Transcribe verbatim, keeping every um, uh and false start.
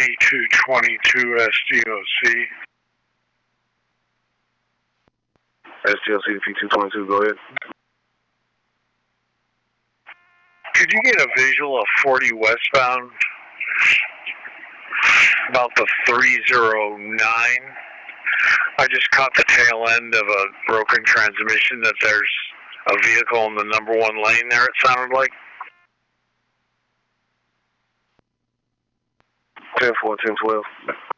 V two twenty-two S D O C. S D O C V two twenty-two, go ahead. Could you get a visual of forty westbound? About the three oh nine. I just caught the tail end of a broken transmission that there's a vehicle in the number one lane there, it sounded like. ten four, ten twelve.